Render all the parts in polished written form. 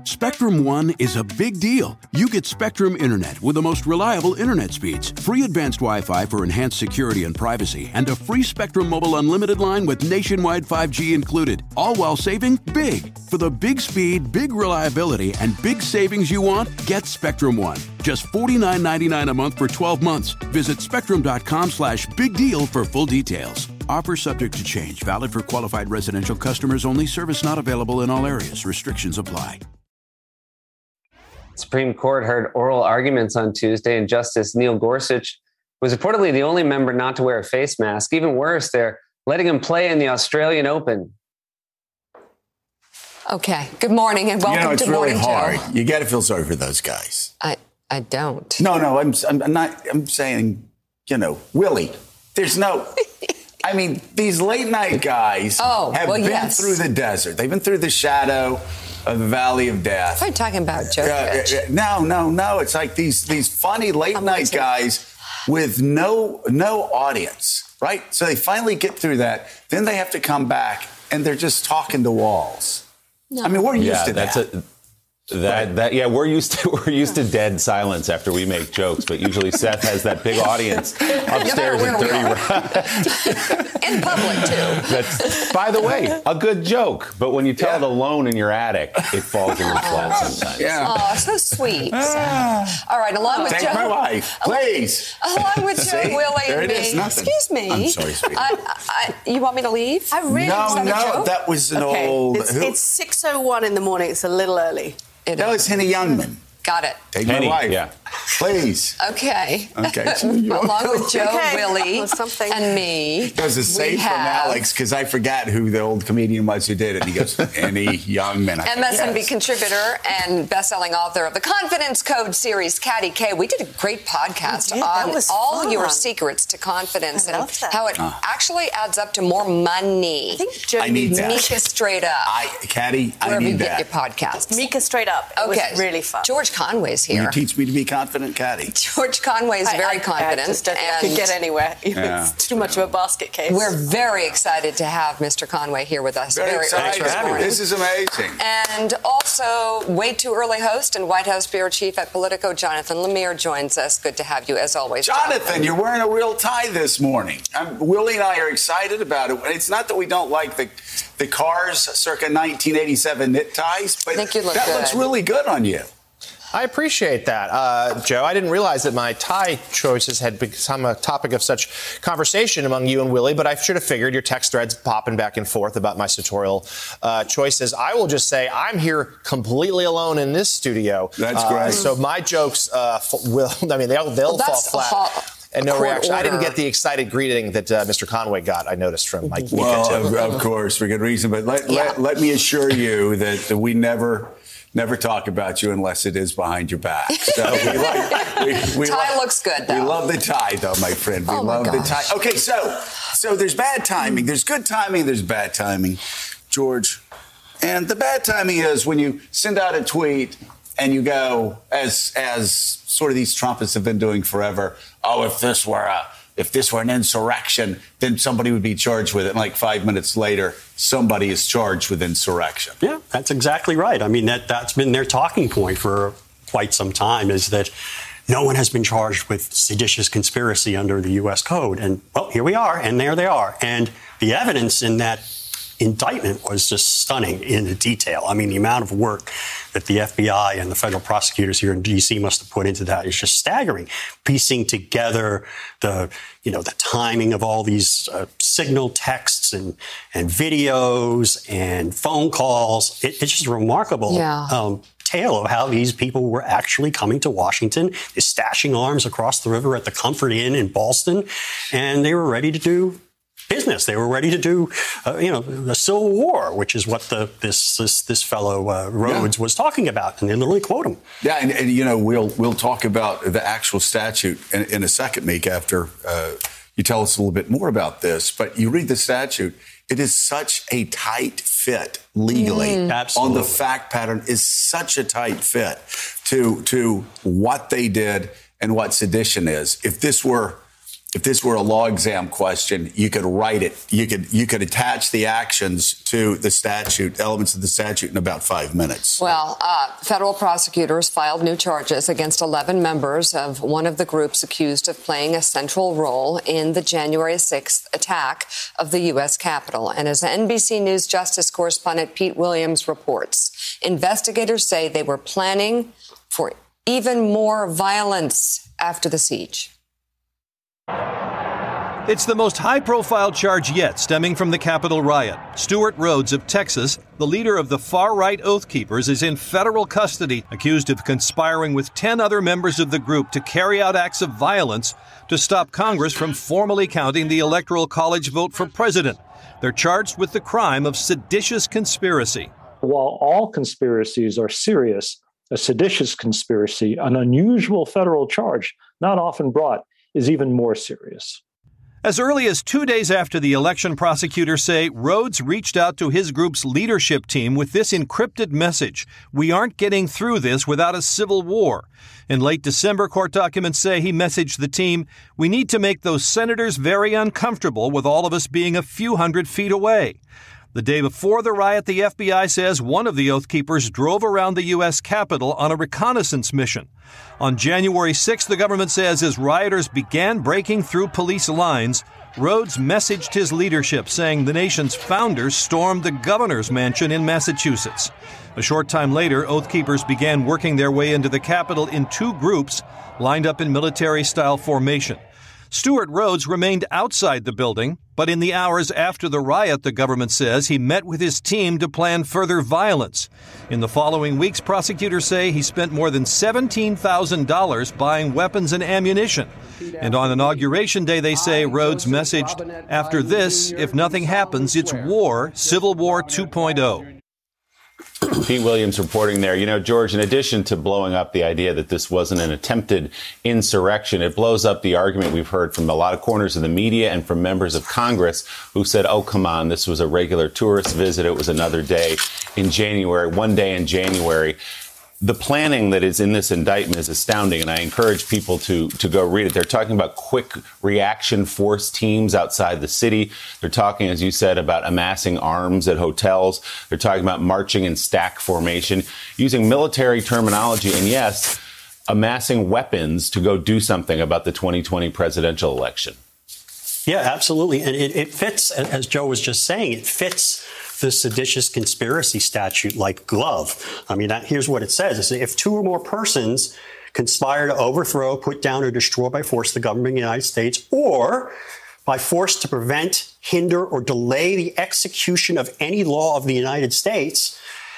Spectrum One is a big deal. You get Spectrum Internet with the most reliable internet speeds, free advanced Wi-Fi for enhanced security and privacy, and a free Spectrum Mobile Unlimited line with nationwide 5G included, all while saving big. For the big speed, big reliability, and big savings you want, get Spectrum One. Just $49.99 a month for 12 months. Visit spectrum.com/big deal for full details. Offer subject to change. Valid for qualified residential customers only. Service not available in all areas. Restrictions apply. Supreme Court heard oral arguments on Tuesday, and Justice Neil Gorsuch was reportedly the only member not to wear a face mask. Even worse, they're letting him play in the Australian Open. Okay. Good morning and welcome to Morning Joe. It's really hard. You got to feel sorry for those guys. I don't. No, I'm not. I'm saying, Willie. There's no. I mean, these late night guys have been through the desert. They've been through the shadow of the Valley of Death. I'm talking about Djokovic. No. It's like these funny late night guys with no audience, right? So they finally get through that. Then they have to come back and they're just talking to walls. No. I mean, we're used to that. We're used to dead silence after we make jokes, but usually Seth has that big audience upstairs in 30 rounds. In public, too. That's, by the way, a good joke, but when you tell it alone in your attic, it falls in your flat sometimes. Yeah. Oh, so sweet. All right, along with Joe. Thank my wife, please. Along with Joe, Willie, there and it me. is, nothing. Excuse me. I'm sorry, sweetie. You want me to leave? No, that was an old... It's 6:01 in the morning. It's a little early. That was Henny Youngman. Got it. Take my wife. Please. Okay. Along with Joe, Willie, and me. It was a save from Alex because I forgot who the old comedian was who did it. He goes, Henny Youngman. MSNBC contributor and best-selling author of the Confidence Code series, Katty K. We did a great podcast on all your secrets to confidence and how it actually adds up to more money. I think Joe needs that. Mika Straight Up. Katty, I need that. Wherever you get your podcasts. Mika Straight Up. It was really fun. George Conway's here. Will you teach me to be confident, Katty? George Conway is very confident. I could get anywhere. It's too much of a basket case. We're very excited to have Mr. Conway here with us. Very excited. This is amazing. And also, way too early host and White House bureau chief at Politico, Jonathan Lemire, joins us. Good to have you, as always. Jonathan, you're wearing a real tie this morning. Willie and I are excited about it. It's not that we don't like the Cars circa 1987 knit ties, but that looks really good on you. I appreciate that, Joe. I didn't realize that my tie choices had become a topic of such conversation among you and Willie, but I should have figured your text threads popping back and forth about my sartorial choices. I will just say I'm here completely alone in this studio. That's great. So my jokes they'll fall flat. And no reaction. I didn't get the excited greeting that Mr. Conway got, I noticed from Mike. Well, of course, for good reason. But let me assure you that we never talk about you unless it is behind your back. So tie looks good, though. We love the tie, though, my friend. We love the tie. Okay, so there's bad timing. There's good timing. There's bad timing, George. And the bad timing is when you send out a tweet and you go, as sort of these Trumpists have been doing forever, if this were an insurrection, then somebody would be charged with it. And like 5 minutes later, somebody is charged with insurrection. Yeah, that's exactly right. I mean, that's been their talking point for quite some time, is that no one has been charged with seditious conspiracy under the U.S. Code. And, well, here we are, and there they are. And the evidence in that indictment was just stunning in the detail. I mean, the amount of work that the FBI and the federal prosecutors here in D.C. must have put into that is just staggering. Piecing together the timing of all these signal texts and videos and phone calls. It's just remarkable. Tale of how these people were actually coming to Washington, stashing arms across the river at the Comfort Inn in Ballston, and they were ready to do business. They were ready to do, the Civil War, which is what this fellow Rhodes was talking about, and they literally quote him. Yeah, and we'll talk about the actual statute in a second, Meek, after you tell us a little bit more about this. But you read the statute. It is such a tight fit legally on the fact pattern is such a tight fit to what they did and what sedition is. If this were if this were a law exam question, you could write it. You could attach the actions to the statute, elements of the statute, in about 5 minutes. Well, federal prosecutors filed new charges against 11 members of one of the groups accused of playing a central role in the January 6th attack of the U.S. Capitol. And as NBC News Justice correspondent Pete Williams reports, investigators say they were planning for even more violence after the siege. It's the most high-profile charge yet stemming from the Capitol riot. Stewart Rhodes of Texas, the leader of the far-right Oath Keepers, is in federal custody, accused of conspiring with 10 other members of the group to carry out acts of violence to stop Congress from formally counting the Electoral College vote for president. They're charged with the crime of seditious conspiracy. While all conspiracies are serious, a seditious conspiracy, an unusual federal charge, not often brought, is even more serious. As early as 2 days after the election, prosecutors say Rhodes reached out to his group's leadership team with this encrypted message: "We aren't getting through this without a civil war." In late December, court documents say he messaged the team, "We need to make those senators very uncomfortable with all of us being a few hundred feet away." The day before the riot, the FBI says one of the Oath Keepers drove around the U.S. Capitol on a reconnaissance mission. On January 6th, the government says as rioters began breaking through police lines, Rhodes messaged his leadership saying the nation's founders stormed the governor's mansion in Massachusetts. A short time later, Oath Keepers began working their way into the Capitol in 2 groups lined up in military-style formation. Stewart Rhodes remained outside the building, but in the hours after the riot, the government says he met with his team to plan further violence. In the following weeks, prosecutors say he spent more than $17,000 buying weapons and ammunition. And on Inauguration Day, they say Rhodes messaged, "After this, if nothing happens, it's war, Civil War 2.0. Pete Williams reporting there. You know, George, in addition to blowing up the idea that this wasn't an attempted insurrection, it blows up the argument we've heard from a lot of corners of the media and from members of Congress who said, oh, come on, this was a regular tourist visit. It was another day in January, one day in January. The planning that is in this indictment is astounding, and I encourage people to go read it. They're talking about quick reaction force teams outside the city. They're talking, as you said, about amassing arms at hotels. They're talking about marching in stack formation, using military terminology, and yes, amassing weapons to go do something about the 2020 presidential election. Yeah, absolutely. And it fits, as Joe was just saying, it fits the seditious conspiracy statute like glove. I mean, here's what it says. If 2 or more persons conspire to overthrow, put down, or destroy by force the government of the United States, or by force to prevent, hinder, or delay the execution of any law of the United States,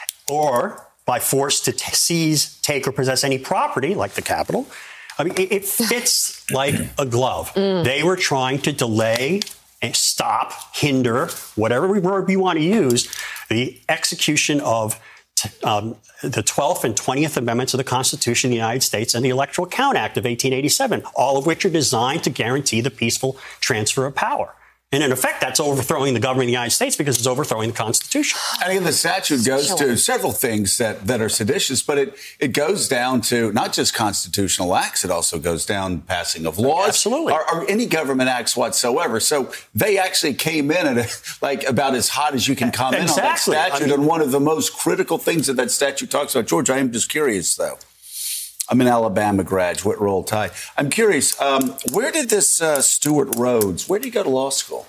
or by force to seize, take, or possess any property, like the Capitol, I mean, it fits like a glove. They were trying to delay and stop, hinder, whatever word you want to use, the execution of the 12th and 20th Amendments of the Constitution of the United States and the Electoral Count Act of 1887, all of which are designed to guarantee the peaceful transfer of power. And in effect, that's overthrowing the government of the United States because it's overthrowing the Constitution. I think the statute goes to several things that are seditious, but it goes down to not just constitutional acts. It also goes down passing of laws. Absolutely. Or any government acts whatsoever. So they actually came in at about as hot as you can come in on that statute. And one of the most critical things that statute talks about, George, I am just curious, though. I'm an Alabama graduate, roll tide. I'm curious, where did this Stewart Rhodes, where did he go to law school?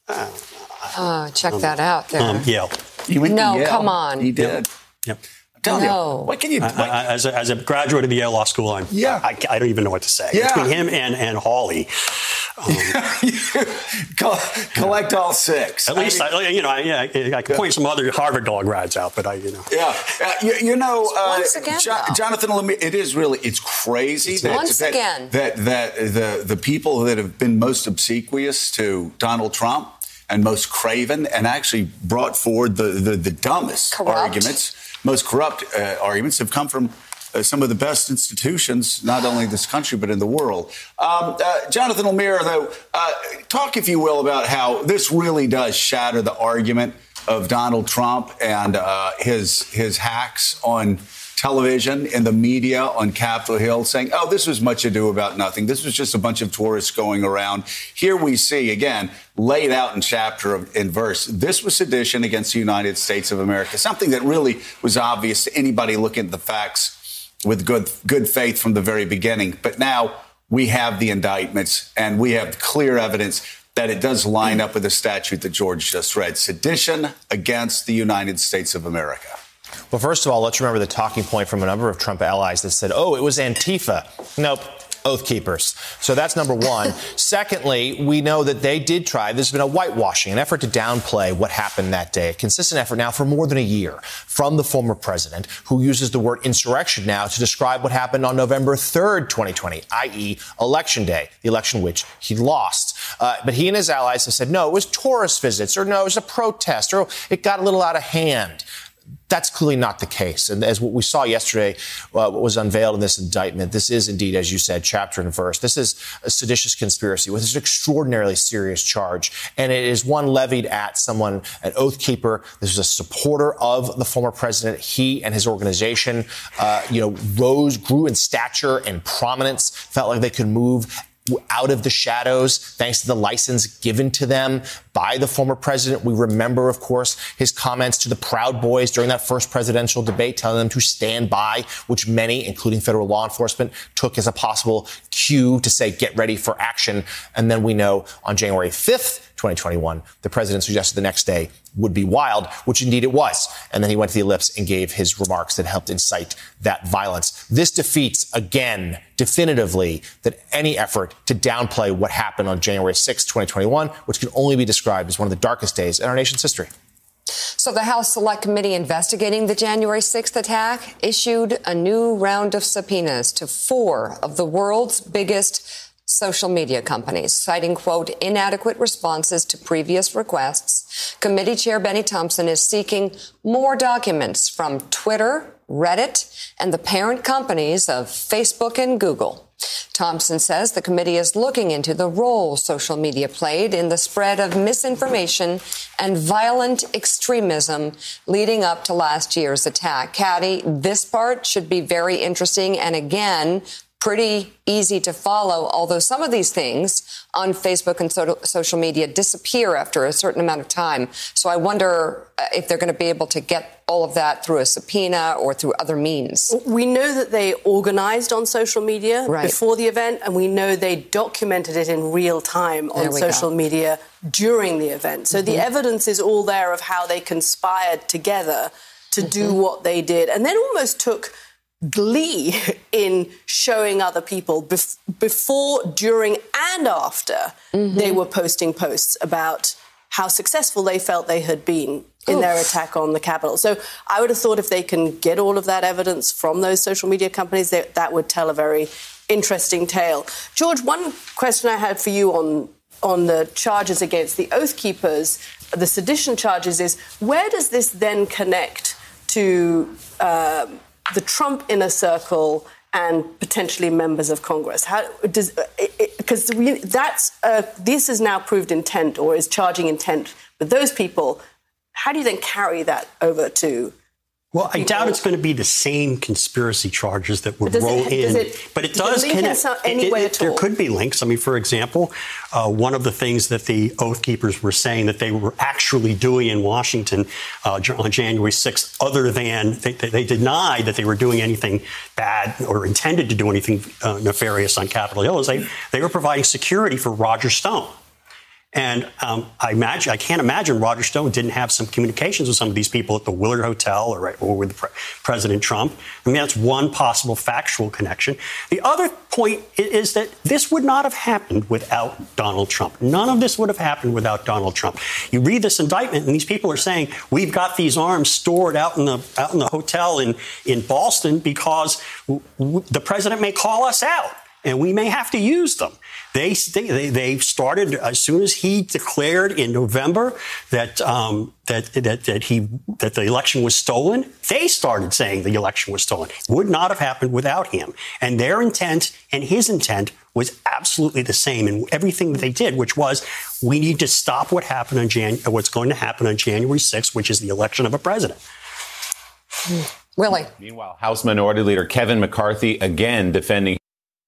Check that out there. Yale. He went to Yale. Come on. He did. Yep. Tell you, what can you do? As a graduate of the Yale Law School, I don't even know what to say. Yeah. Between him and Hawley. Collect all 6. At least, I can point some other Harvard Law grads out, but Yeah. Once again, Jonathan Lemire, it's crazy that the people that have been most obsequious to Donald Trump and most craven and actually brought forward the dumbest arguments, most corrupt arguments have come from some of the best institutions, not only in this country, but in the world. Jonathan Lemire, though, talk, if you will, about how this really does shatter the argument of Donald Trump and his hacks on television and the media on Capitol Hill saying, oh, this was much ado about nothing. This was just a bunch of tourists going around. Here we see, again, laid out in chapter and verse, this was sedition against the United States of America, something that really was obvious to anybody looking at the facts with good faith from the very beginning. But now we have the indictments and we have clear evidence that it does line up with the statute that George just read, sedition against the United States of America. Well, first of all, let's remember the talking point from a number of Trump allies that said, oh, it was Antifa. Nope. Oath Keepers. So that's number one. Secondly, we know that they did try. There's been a whitewashing, an effort to downplay what happened that day. A consistent effort now for more than a year from the former president, who uses the word insurrection now to describe what happened on November 3rd, 2020, i.e. Election Day, the election which he lost. But he and his allies have said, no, it was tourist visits, or no, it was a protest, or it got a little out of hand. That's clearly not the case. And as what we saw yesterday, what was unveiled in this indictment, this is indeed, as you said, chapter and verse. This is a seditious conspiracy with an extraordinarily serious charge. And it is one levied at someone, an Oath Keeper. This is a supporter of the former president. He and his organization, grew in stature and prominence, felt like they could move out of the shadows thanks to the license given to them by the former president. We remember, of course, his comments to the Proud Boys during that first presidential debate, telling them to stand by, which many, including federal law enforcement, took as a possible cue to say, get ready for action. And then we know on January 5th, 2021, the president suggested the next day would be wild, which indeed it was. And then he went to the ellipse and gave his remarks that helped incite that violence. This defeats, again, definitively, that any effort to downplay what happened on January 6th, 2021, which can only be described as one of the darkest days in our nation's history. So the House Select Committee investigating the January 6th attack issued a new round of subpoenas to 4 of the world's biggest social media companies, citing, quote, inadequate responses to previous requests. Committee Chair Benny Thompson is seeking more documents from Twitter, Reddit, and the parent companies of Facebook and Google. Thompson says the committee is looking into the role social media played in the spread of misinformation and violent extremism leading up to last year's attack. Caddy, this part should be very interesting and, again, pretty easy to follow, although some of these things on Facebook and social media disappear after a certain amount of time. So I wonder if they're going to be able to get all of that through a subpoena or through other means. We know that they organized on social media before the event, and we know they documented it in real time on social media during the event. So the evidence is all there of how they conspired together to do what they did, and then almost took glee in showing other people before, during, and after they were posting posts about how successful they felt they had been in their attack on the Capitol. So I would have thought if they can get all of that evidence from those social media companies, that would tell a very interesting tale. George, one question I had for you on the charges against the Oath Keepers, the sedition charges, is where does this then connect to the Trump inner circle and potentially members of Congress? How does, because this is now proved intent, or is charging intent with those people. How do you then carry that over to? Well, I doubt it's going to be the same conspiracy charges that would roll in. But it does connect. There could be links. I mean, for example, one of the things that the Oath Keepers were saying that they were actually doing in Washington on January 6th, other than they denied that they were doing anything bad or intended to do anything nefarious on Capitol Hill, is they were providing security for Roger Stone. And I can't imagine Roger Stone didn't have some communications with some of these people at the Willard Hotel or with President Trump. I mean, that's one possible factual connection. The other point is that this would not have happened without Donald Trump. None of this would have happened without Donald Trump. You read this indictment, and these people are saying, we've got these arms stored out in the hotel in Boston because the president may call us out, and we may have to use them. They started as soon as he declared in November that the election was stolen. They started saying the election was stolen. It would not have happened without him. And their intent and his intent was absolutely the same in everything that they did, which was we need to stop what's going to happen on January 6th, which is the election of a president. Willie. Meanwhile, House Minority Leader Kevin McCarthy again defending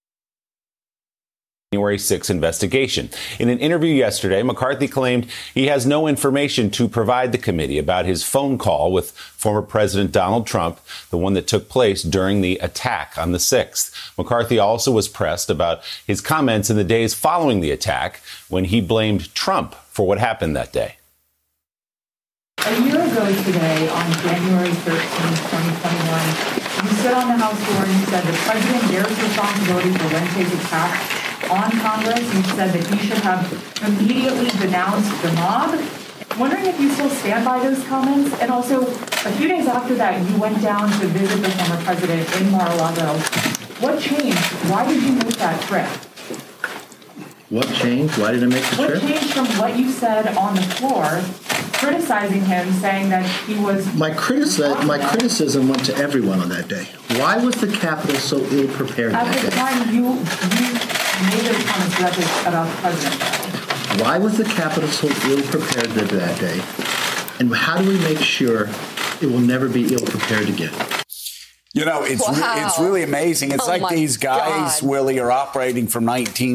January 6 investigation. In an interview yesterday, McCarthy claimed he has no information to provide the committee about his phone call with former President Donald Trump, the one that took place during the attack on the 6th. McCarthy also was pressed about his comments in the days following the attack when he blamed Trump for what happened that day. A year ago today, on January 13, 2021, you stood on the House floor and you said the president bears responsibility for Wednesday's attack on Congress. You said that he should have immediately denounced the mob. I'm wondering if you still stand by those comments. And also, a few days after that, you went down to visit the former president in Mar-a-Lago. What changed? Why did you make that trip? What changed? Why did I make the trip? What changed from what you said on the floor, criticizing him, saying that he was... My criticism went to everyone on that day. Why was the Capitol so ill-prepared that day? At the time, you made those comments directly about the president. Why was the Capitol so ill-prepared that day? And how do we make sure it will never be ill-prepared again? You know, it's really amazing. It's like these guys, Willie, are operating from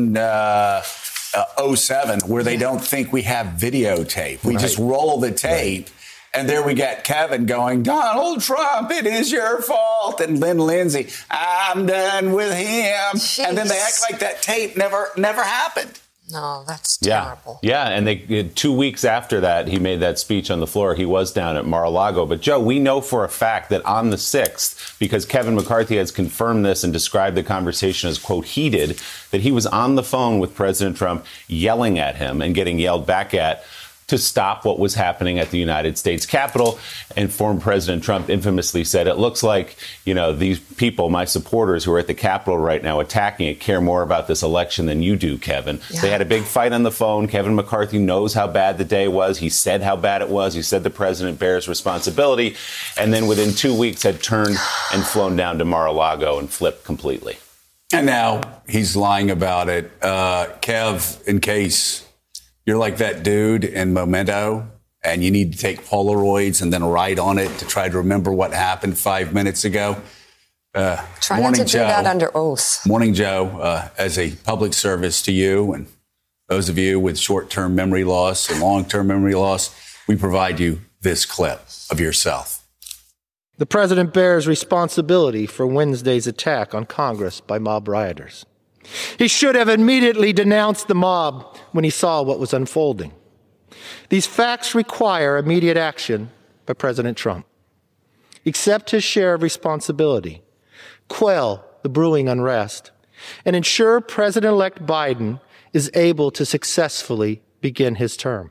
1907, where they don't think we have videotape. We just roll the tape. Right. And there we get Kevin going, Donald Trump, it is your fault. And Lynn Lindsay, I'm done with him. Jeez. And then they act like that tape never happened. No, that's terrible. Yeah, and 2 weeks after that, he made that speech on the floor. He was down at Mar-a-Lago. But, Joe, we know for a fact that on the 6th, because Kevin McCarthy has confirmed this and described the conversation as, quote, heated, that he was on the phone with President Trump yelling at him and getting yelled back at to stop what was happening at the United States Capitol. And former President Trump infamously said, it looks like, you know, these people, my supporters who are at the Capitol right now attacking it, care more about this election than you do, Kevin. Yeah. They had a big fight on the phone. Kevin McCarthy knows how bad the day was. He said how bad it was. He said the president bears responsibility. And then within 2 weeks had turned and flown down to Mar-a-Lago and flipped completely. And now he's lying about it. Kev, in case you're like that dude in Memento and you need to take Polaroids and then write on it to try to remember what happened 5 minutes ago. Try not to do that under oath. Morning, Joe. As a public service to you and those of you with short-term memory loss and long-term memory loss, we provide you this clip of yourself. The president bears responsibility for Wednesday's attack on Congress by mob rioters. He should have immediately denounced the mob when he saw what was unfolding. These facts require immediate action by President Trump. Accept his share of responsibility, quell the brewing unrest, and ensure President-elect Biden is able to successfully begin his term.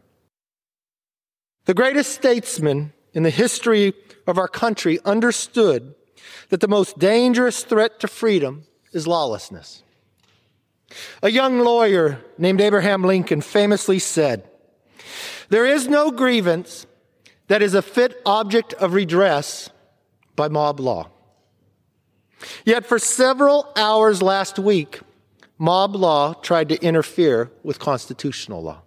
The greatest statesman in the history of our country understood that the most dangerous threat to freedom is lawlessness. A young lawyer named Abraham Lincoln famously said, "There is no grievance that is a fit object of redress by mob law." Yet for several hours last week, mob law tried to interfere with constitutional law.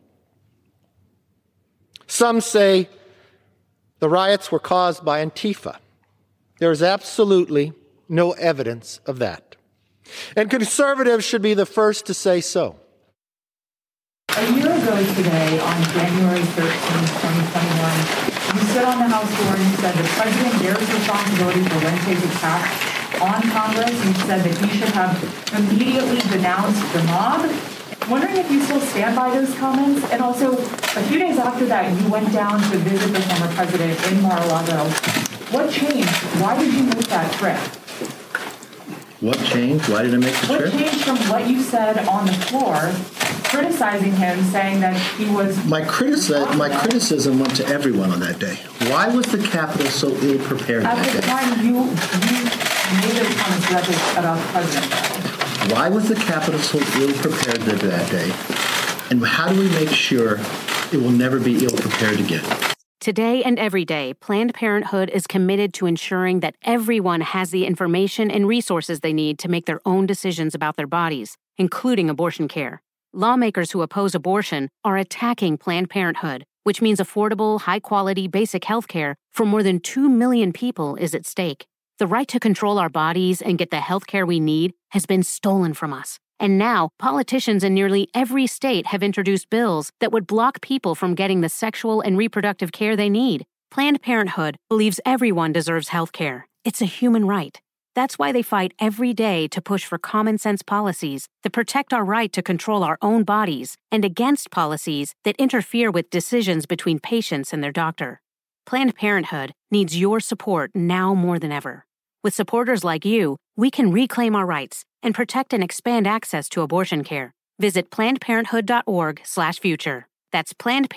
Some say the riots were caused by Antifa. There is absolutely no evidence of that. And conservatives should be the first to say so. A year ago today, on January 13, 2021, you stood on the House floor and you said the president bears responsibility for Wednesday's attack on Congress. You said that he should have immediately denounced the mob. I'm wondering if you still stand by those comments. And also, a few days after that, you went down to visit the former president in Mar-a-Lago. What changed? Why did you make that trip? What changed? Why did I make the trip? What changed from what you said on the floor, criticizing him, saying that he was... My criticism went to everyone on that day. Why was the Capitol so ill-prepared that day? At the time, you made those comments directly about the president. Why was the Capitol so ill-prepared that day? And how do we make sure it will never be ill-prepared again? Today and every day, Planned Parenthood is committed to ensuring that everyone has the information and resources they need to make their own decisions about their bodies, including abortion care. Lawmakers who oppose abortion are attacking Planned Parenthood, which means affordable, high-quality, basic health care for more than 2 million people is at stake. The right to control our bodies and get the health care we need has been stolen from us. And now, politicians in nearly every state have introduced bills that would block people from getting the sexual and reproductive care they need. Planned Parenthood believes everyone deserves health care. It's a human right. That's why they fight every day to push for common-sense policies that protect our right to control our own bodies and against policies that interfere with decisions between patients and their doctor. Planned Parenthood needs your support now more than ever. With supporters like you, we can reclaim our rights and protect and expand access to abortion care. Visit PlannedParenthood.org/future. That's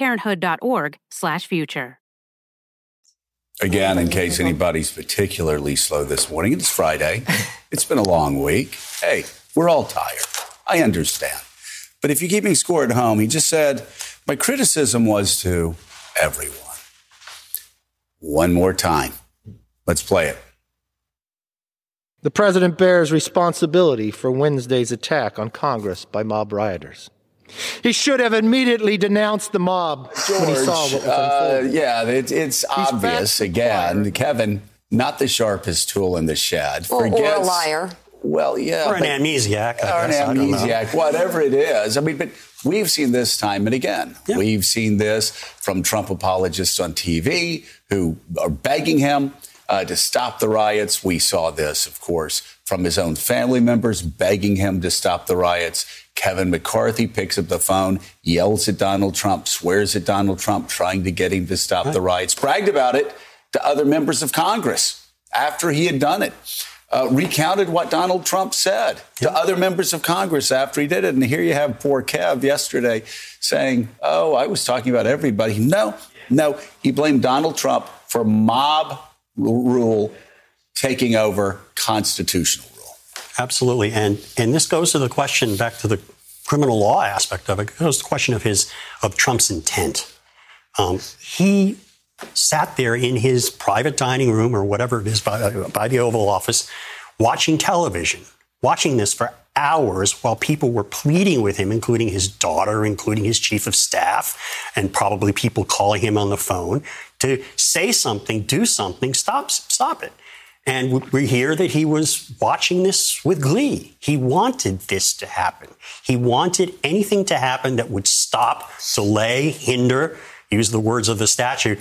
PlannedParenthood.org/future. Again, in case anybody's particularly slow this morning, it's Friday. It's been a long week. Hey, we're all tired. I understand. But if you're keeping score at home, he just said, my criticism was to everyone. One more time. Let's play it. The president bears responsibility for Wednesday's attack on Congress by mob rioters. He should have immediately denounced the mob when he saw what was unfolding. Yeah, it's obvious. Again, Kevin, not the sharpest tool in the shed. Or a liar. Well, yeah. Or an amnesiac. Or an amnesiac, whatever it is. I mean, but we've seen this time and again. Yeah. We've seen this from Trump apologists on TV who are begging him to stop the riots. We saw this, of course, from his own family members begging him to stop the riots. Kevin McCarthy picks up the phone, yells at Donald Trump, swears at Donald Trump, trying to get him to stop the riots, bragged about it to other members of Congress after he had done it, recounted what Donald Trump said to other members of Congress after he did it. And here you have poor Kev yesterday saying, oh, I was talking about everybody. No, he blamed Donald Trump for mob rule taking over constitutional rule. Absolutely. And this goes to the question, back to the criminal law aspect of it, it goes to the question of Trump's intent. He sat there in his private dining room or whatever it is by the Oval Office, watching television, watching this for hours while people were pleading with him, including his daughter, including his chief of staff, and probably people calling him on the phone to say something, do something, stop it. And we hear that he was watching this with glee. He wanted this to happen. He wanted anything to happen that would stop, delay, hinder, use the words of the statute,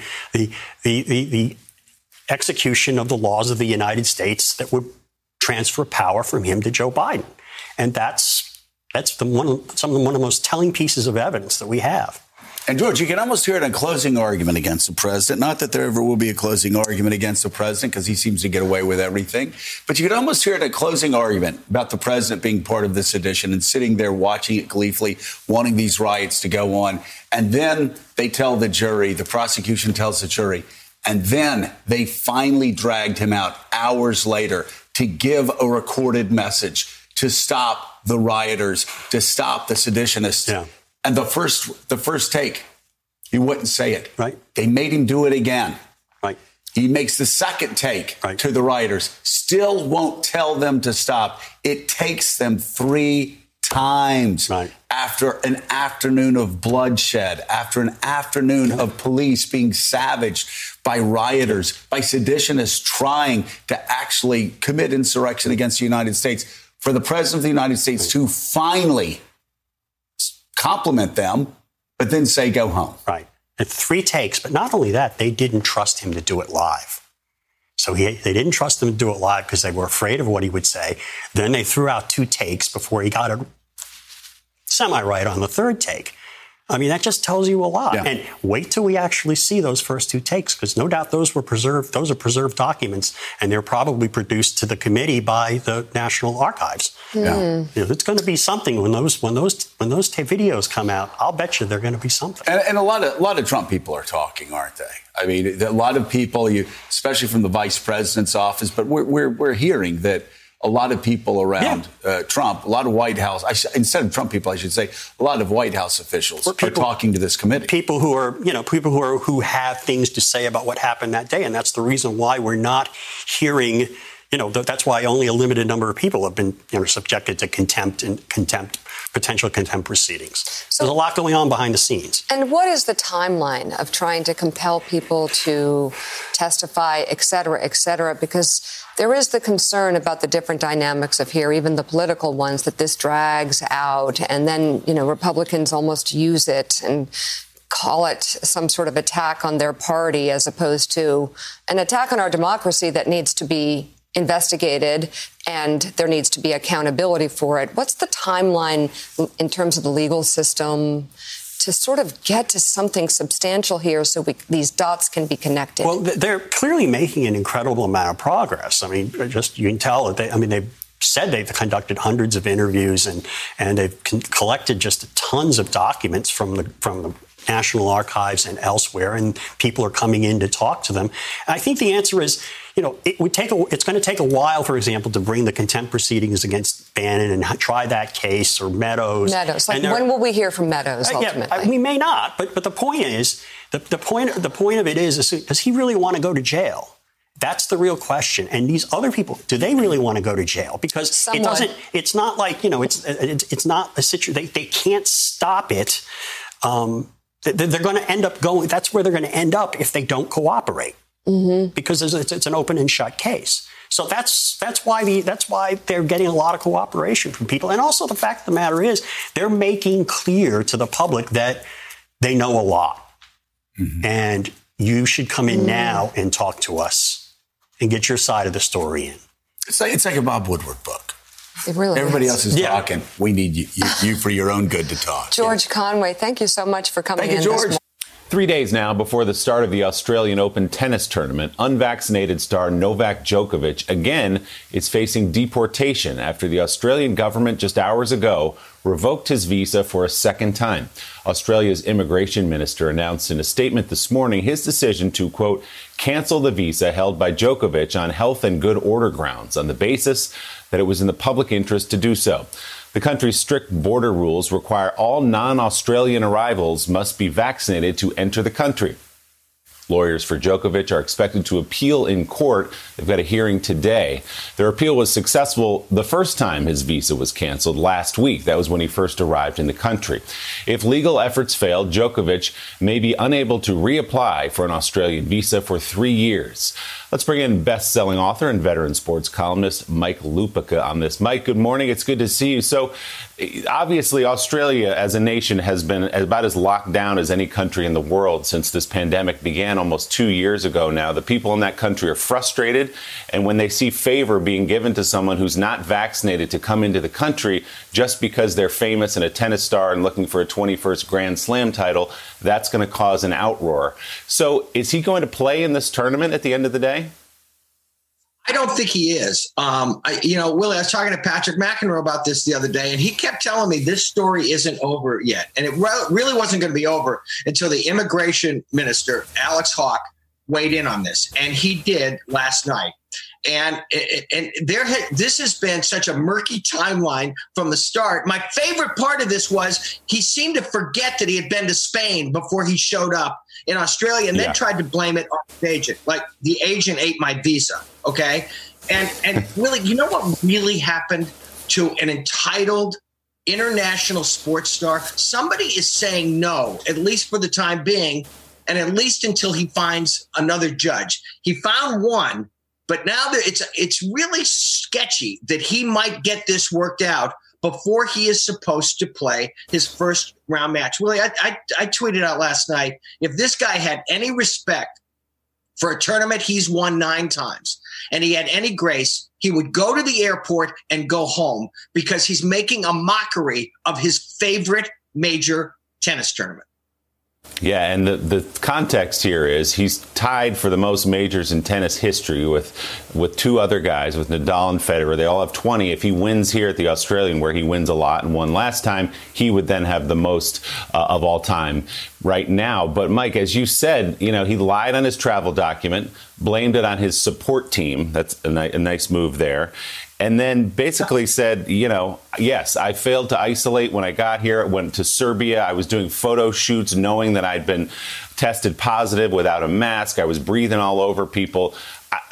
the execution of the laws of the United States that would transfer power from him to Joe Biden. And that's one of the most telling pieces of evidence that we have. And, George, you can almost hear it in a closing argument against the president. Not that there ever will be a closing argument against the president, because he seems to get away with everything. But you can almost hear it in a closing argument about the president being part of this sedition and sitting there watching it gleefully, wanting these riots to go on. And then they tell the jury, the prosecution tells the jury, and then they finally dragged him out hours later to give a recorded message to stop the rioters, to stop the seditionists. Yeah. And the first take, he wouldn't say it. Right. They made him do it again. Right. He makes the second take to the rioters. Still won't tell them to stop. It takes them 3 times after an afternoon of bloodshed, after an afternoon of police being savaged by rioters, by seditionists trying to actually commit insurrection against the United States, for the president of the United States to finally compliment them, but then say, go home. Right. And 3 takes. But not only that, they didn't trust him to do it live. So they didn't trust him to do it live because they were afraid of what he would say. Then they threw out 2 takes before he got it semi-right on the 3rd take. I mean, that just tells you a lot. Yeah. And wait till we actually see those first 2 takes, because no doubt those were preserved. Those are preserved documents, and they're probably produced to the committee by the National Archives. Yeah. It's going to be something when those videos come out. I'll bet you they're going to be something. And a lot of Trump people are talking, aren't they? I mean, a lot of people, especially from the vice president's office, but we're hearing that a lot of people around Trump, a lot of White House, instead of Trump people, I should say, a lot of White House officials are talking to this committee. People who have things to say about what happened that day. And that's the reason why we're not hearing that's why only a limited number of people have been subjected to potential contempt proceedings. So there's a lot going on behind the scenes. And what is the timeline of trying to compel people to testify, et cetera, because there is the concern about the different dynamics of here, even the political ones, that this drags out and then, Republicans almost use it and call it some sort of attack on their party as opposed to an attack on our democracy that needs to be investigated and there needs to be accountability for it. What's the timeline in terms of the legal system to sort of get to something substantial here so these dots can be connected? Well, they're clearly making an incredible amount of progress. I mean, you can tell that they've said they've conducted hundreds of interviews and they've collected just tons of documents from the National Archives and elsewhere, and people are coming in to talk to them. And I think the answer is, it's going to take a while, for example, to bring the contempt proceedings against Bannon and try that case, or Meadows. When will we hear from Meadows ultimately? We may not, but the point is, the point of it is, does he really want to go to jail? That's the real question. And these other people, do they really want to go to jail? Because it's not like, it's not a situation, they can't stop it. They're going to end up going, that's where they're going to end up if they don't cooperate. Mm-hmm. Because it's an open and shut case. So that's why they're getting a lot of cooperation from people. And also the fact of the matter is, they're making clear to the public that they know a lot. Mm-hmm. And you should come in now and talk to us and get your side of the story in. It's like a Bob Woodward book. It really Everybody is. else is talking. We need you for your own good to talk. George Conway, thank you so much for coming in. Thank you, George. 3 days now before the start of the Australian Open tennis tournament, unvaccinated star Novak Djokovic again is facing deportation after the Australian government just hours ago revoked his visa for a second time. Australia's immigration minister announced in a statement this morning his decision to, quote, cancel the visa held by Djokovic on health and good order grounds on the basis that it was in the public interest to do so. The country's strict border rules require all non-Australian arrivals must be vaccinated to enter the country. Lawyers for Djokovic are expected to appeal in court. They've got a hearing today. Their appeal was successful the first time his visa was canceled last week. That was when he first arrived in the country. If legal efforts fail, Djokovic may be unable to reapply for an Australian visa for 3 years. Let's bring in best-selling author and veteran sports columnist Mike Lupica on this. Mike, good morning. It's good to see you. So, obviously, Australia as a nation has been about as locked down as any country in the world since this pandemic began almost 2 years ago now. The people in that country are frustrated, and when they see favor being given to someone who's not vaccinated to come into the country just because they're famous and a tennis star and looking for a 21st Grand Slam title, that's going to cause an outroar. So, is he going to play in this tournament at the end of the day? I don't think he is. Willie, I was talking to Patrick McEnroe about this the other day, and he kept telling me this story isn't over yet. And it really wasn't going to be over until the immigration minister, Alex Hawke, weighed in on this. And he did last night. And this has been such a murky timeline from the start. My favorite part of this was he seemed to forget that he had been to Spain before he showed up in Australia and then tried to blame it on the agent. Like, the agent ate my visa, okay? And Willie, you know what really happened to an entitled international sports star? Somebody is saying no, at least for the time being, and at least until he finds another judge. He found one. But now it's really sketchy that he might get this worked out before he is supposed to play his first round match. Willie, I tweeted out last night, if this guy had any respect for a tournament he's won 9 times and he had any grace, he would go to the airport and go home because he's making a mockery of his favorite major tennis tournament. Yeah, and the context here is he's tied for the most majors in tennis history with 2 other guys, with Nadal and Federer. They all have 20. If he wins here at the Australian, where he wins a lot and won last time, he would then have the most of all time right now. But, Mike, as you said, he lied on his travel document, blamed it on his support team. That's a nice move there. And then basically said, yes, I failed to isolate when I got here. I went to Serbia. I was doing photo shoots knowing that I'd been tested positive without a mask. I was breathing all over people.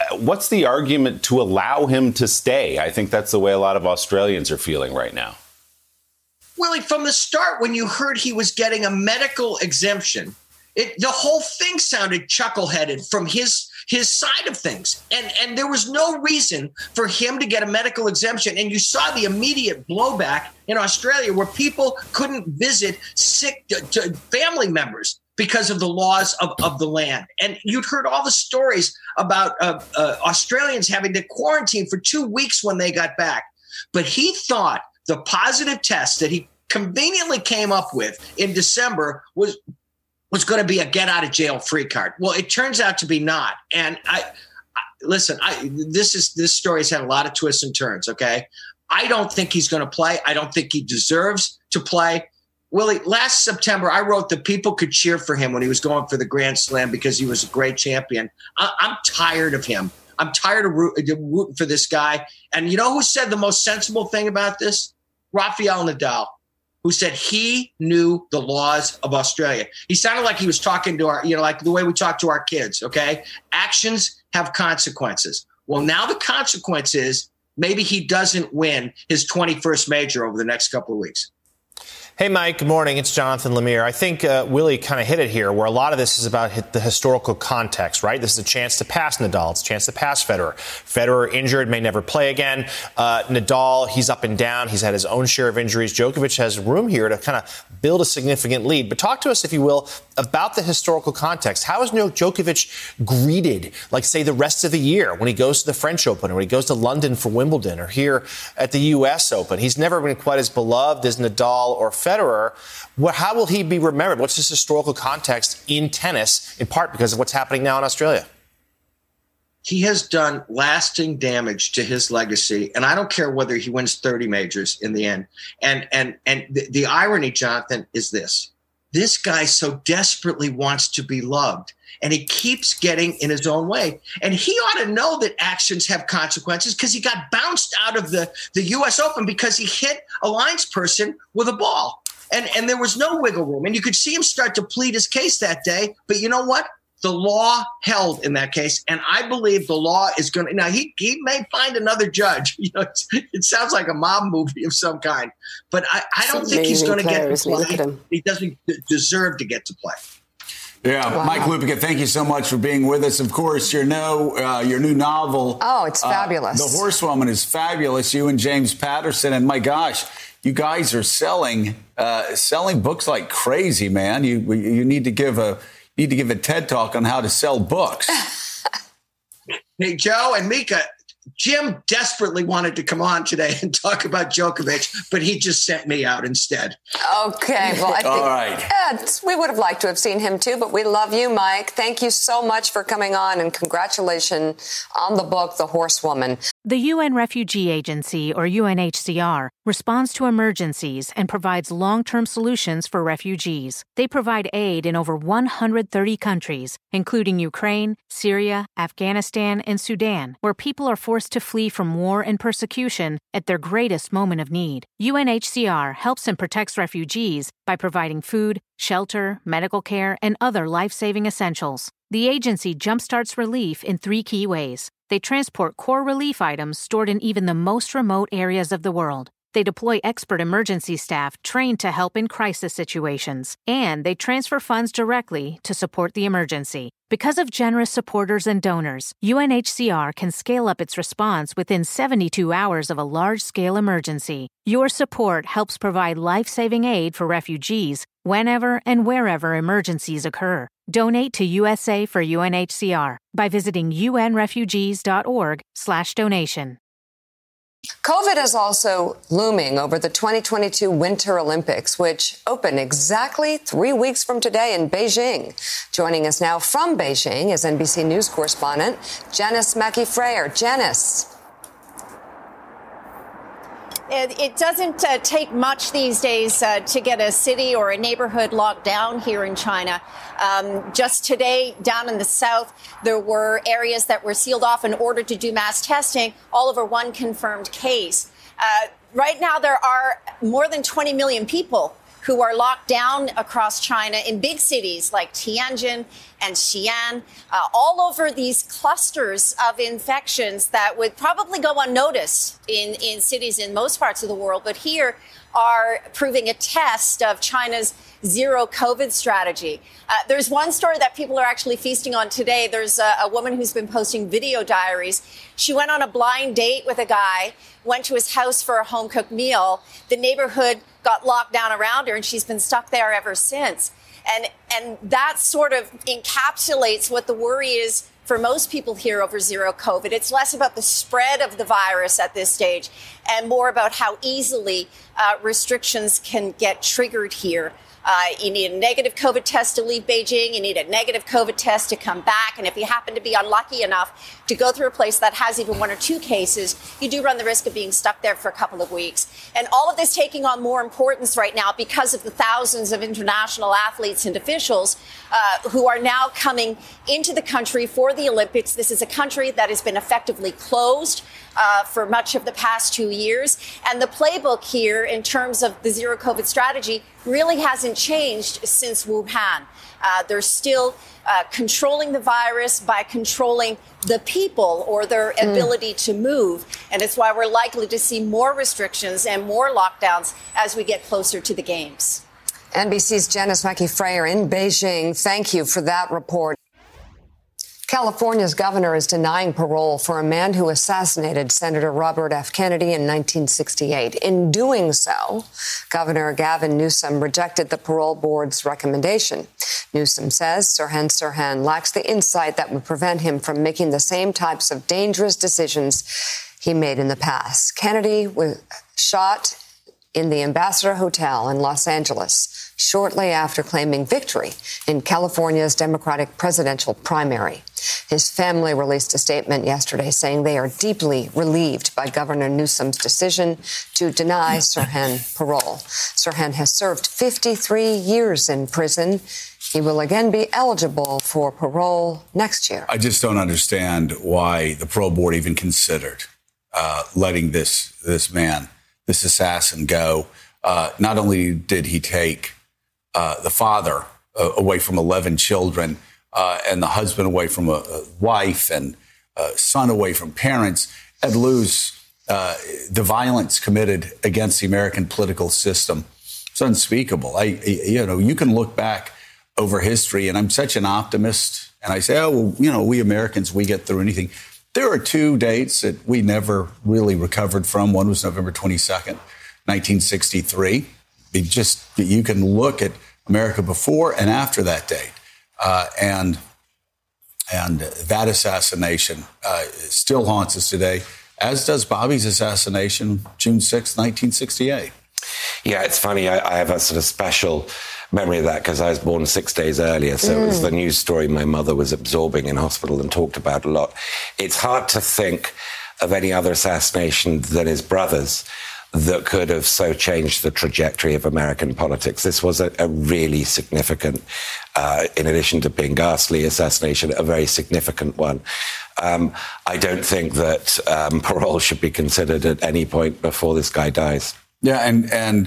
what's the argument to allow him to stay? I think that's the way a lot of Australians are feeling right now. Willie, from the start, when you heard he was getting a medical exemption, the whole thing sounded chuckle-headed from his side of things. And there was no reason for him to get a medical exemption. And you saw the immediate blowback in Australia where people couldn't visit sick family members because of the laws of the land. And you'd heard all the stories about Australians having to quarantine for 2 weeks when they got back. But he thought the positive test that he conveniently came up with in December was going to be a get out of jail free card. Well, it turns out to be not. And this story has had a lot of twists and turns. Okay. I don't think he's going to play. I don't think he deserves to play. Willie, last September, I wrote that people could cheer for him when he was going for the Grand Slam because he was a great champion. I'm tired of him. I'm tired of rooting for this guy. And you know who said the most sensible thing about this? Rafael Nadal, who said he knew the laws of Australia. He sounded like he was talking to like the way we talk to our kids, okay? Actions have consequences. Well, now the consequence is maybe he doesn't win his 21st major over the next couple of weeks. Hey, Mike. Good morning. It's Jonathan Lemire. I think Willie kind of hit it here, where a lot of this is about the historical context, right? This is a chance to pass Nadal. It's a chance to pass Federer. Federer injured, may never play again. Nadal, he's up and down. He's had his own share of injuries. Djokovic has room here to kind of build a significant lead. But talk to us, if you will, about the historical context. How is Djokovic greeted, like, say, the rest of the year when he goes to the French Open or when he goes to London for Wimbledon or here at the U.S. Open? He's never been quite as beloved as Nadal or Federer. How will he be remembered? What's his historical context in tennis, in part because of what's happening now in Australia? He has done lasting damage to his legacy, and I don't care whether he wins 30 majors in the end. And the irony, Jonathan, is this. This guy so desperately wants to be loved, and he keeps getting in his own way. And he ought to know that actions have consequences because he got bounced out of the U.S. Open because he hit a linesperson with a ball. And there was no wiggle room. And you could see him start to plead his case that day. But you know what? The law held in that case. And I believe the law is going to – now, he may find another judge. You know, it sounds like a mob movie of some kind. But I don't think he's going to get to play. He doesn't deserve to get to play. Yeah, wow. Mike Lupica, thank you so much for being with us. Of course, your new novel. Oh, it's fabulous. The Horsewoman is fabulous. You and James Patterson, and my gosh, you guys are selling books like crazy, man. You need to give a TED talk on how to sell books. Hey, Joe and Mika. Jim desperately wanted to come on today and talk about Djokovic, but he just sent me out instead. Okay, well, I think all right. We would have liked to have seen him too, but we love you, Mike. Thank you so much for coming on, and congratulations on the book, The Horsewoman. The UN Refugee Agency, or UNHCR, responds to emergencies and provides long-term solutions for refugees. They provide aid in over 130 countries, including Ukraine, Syria, Afghanistan, and Sudan, where people are forced to flee from war and persecution at their greatest moment of need. UNHCR helps and protects refugees by providing food, shelter, medical care, and other life-saving essentials. The agency jumpstarts relief in 3 key ways. They transport core relief items stored in even the most remote areas of the world. They deploy expert emergency staff trained to help in crisis situations. And they transfer funds directly to support the emergency. Because of generous supporters and donors, UNHCR can scale up its response within 72 hours of a large-scale emergency. Your support helps provide life-saving aid for refugees whenever and wherever emergencies occur. Donate to USA for UNHCR by visiting unrefugees.org/donation. COVID is also looming over the 2022 Winter Olympics, which open exactly 3 weeks from today in Beijing. Joining us now from Beijing is NBC News correspondent Janice Mackey-Frayer. Janice. It doesn't take much these days to get a city or a neighborhood locked down here in China. Just today, down in the south, there were areas that were sealed off in order to do mass testing, all over 1 confirmed case. Right now, there are more than 20 million people who are locked down across China in big cities like Tianjin and Xi'an, all over these clusters of infections that would probably go unnoticed in cities in most parts of the world, but here are proving a test of China's zero COVID strategy. There's one story that people are actually feasting on today. There's a woman who's been posting video diaries. She went on a blind date with a guy, went to his house for a home-cooked meal. The neighborhood got locked down around her, and she's been stuck there ever since. And that sort of encapsulates what the worry is for most people here over zero COVID. It's less about the spread of the virus at this stage and more about how easily restrictions can get triggered here. You need a negative COVID test to leave Beijing. You need a negative COVID test to come back. And if you happen to be unlucky enough to go through a place that has even 1 or 2 cases, you do run the risk of being stuck there for a couple of weeks. And all of this taking on more importance right now because of the thousands of international athletes and officials who are now coming into the country for the Olympics. This is a country that has been effectively closed for much of the past 2 years. And the playbook here in terms of the zero COVID strategy really hasn't changed since Wuhan. They're still controlling the virus by controlling the people or their ability to move. And it's why we're likely to see more restrictions and more lockdowns as we get closer to the games. NBC's Janice Mackey-Frayer in Beijing. Thank you for that report. California's governor is denying parole for a man who assassinated Senator Robert F. Kennedy in 1968. In doing so, Governor Gavin Newsom rejected the parole board's recommendation. Newsom says Sirhan Sirhan lacks the insight that would prevent him from making the same types of dangerous decisions he made in the past. Kennedy was shot in the Ambassador Hotel in Los Angeles shortly after claiming victory in California's Democratic presidential primary. His family released a statement yesterday saying they are deeply relieved by Governor Newsom's decision to deny Sirhan parole. Sirhan has served 53 years in prison. He will again be eligible for parole next year. I just don't understand why the parole board even considered letting this man, this assassin, go. Not only did he take the father away from 11 children and the husband away from a wife and son away from parents, and lose the violence committed against the American political system. It's unspeakable. You can look back over history, and I'm such an optimist, and I say, we Americans, we get through anything. There are 2 dates that we never really recovered from. One was November 22nd, 1963. You can look at America before and after that date. And that assassination still haunts us today, as does Bobby's assassination, June 6th, 1968. Yeah, it's funny. I have a sort of special memory of that because I was born 6 days earlier. So it was the news story my mother was absorbing in hospital and talked about a lot. It's hard to think of any other assassination than his brother's that could have so changed the trajectory of American politics. This was a really significant, in addition to being ghastly assassination, a very significant one. I don't think that parole should be considered at any point before this guy dies. Yeah, and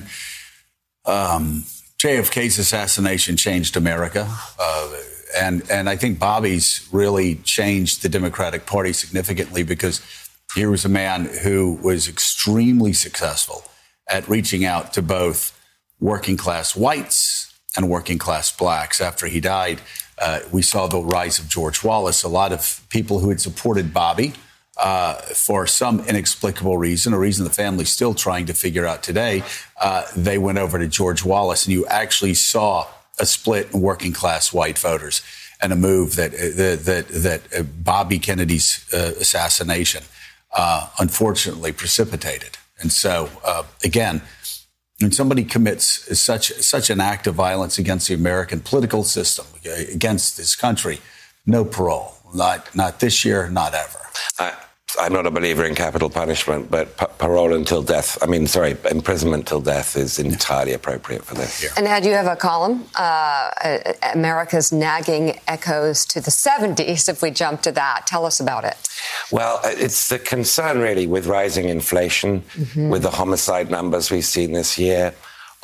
JFK's assassination changed America. And I think Bobby's really changed the Democratic Party significantly, because here was a man who was extremely successful at reaching out to both working class whites and working class blacks. After he died, we saw the rise of George Wallace. A lot of people who had supported Bobby for some inexplicable reason, a reason the family's still trying to figure out today, they went over to George Wallace, and you actually saw a split in working class white voters, and a move that Bobby Kennedy's assassination unfortunately precipitated. And so, again, when somebody commits such an act of violence against the American political system, against this country, no parole. Not this year, not ever. I'm not a believer in capital punishment, but parole until death, imprisonment till death is entirely appropriate for this. And Ed, you have a column, America's nagging echoes to the 70s, if we jump to that. Tell us about it. Well, it's the concern, really, with rising inflation, with the homicide numbers we've seen this year,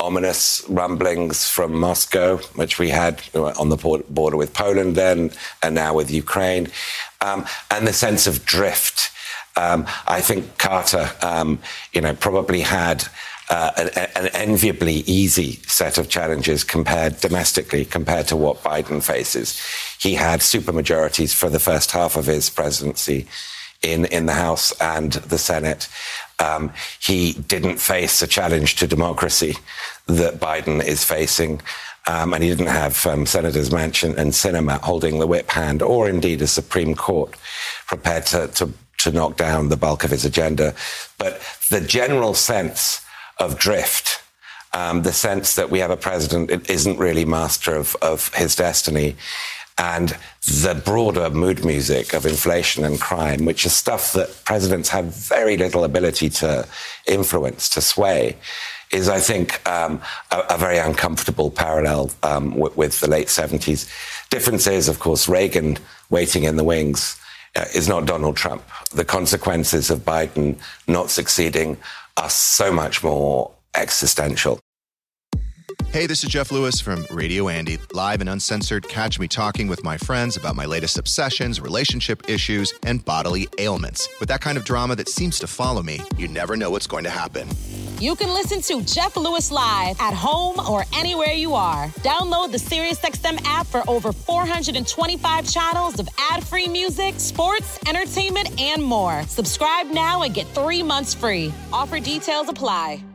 ominous rumblings from Moscow, which we had on the border with Poland then, and now with Ukraine, and the sense of drift. I think Carter, probably had an enviably easy set of challenges domestically compared to what Biden faces. He had supermajorities for the first half of his presidency in the House and the Senate. He didn't face a challenge to democracy that Biden is facing. And he didn't have Senators Manchin and Sinema holding the whip hand, or indeed a Supreme Court prepared to knock down the bulk of his agenda. But the general sense of drift, the sense that we have a president that isn't really master of his destiny, and the broader mood music of inflation and crime, which is stuff that presidents have very little ability to influence, to sway, is, I think, a very uncomfortable parallel with the late 70s. Difference is, of course, Reagan waiting in the wings is not Donald Trump. The consequences of Biden not succeeding are so much more existential. Hey, this is Jeff Lewis from Radio Andy. Live and uncensored, catch me talking with my friends about my latest obsessions, relationship issues, and bodily ailments. With that kind of drama that seems to follow me, you never know what's going to happen. You can listen to Jeff Lewis live at home or anywhere you are. Download the SiriusXM app for over 425 channels of ad-free music, sports, entertainment, and more. Subscribe now and get 3 months free. Offer details apply.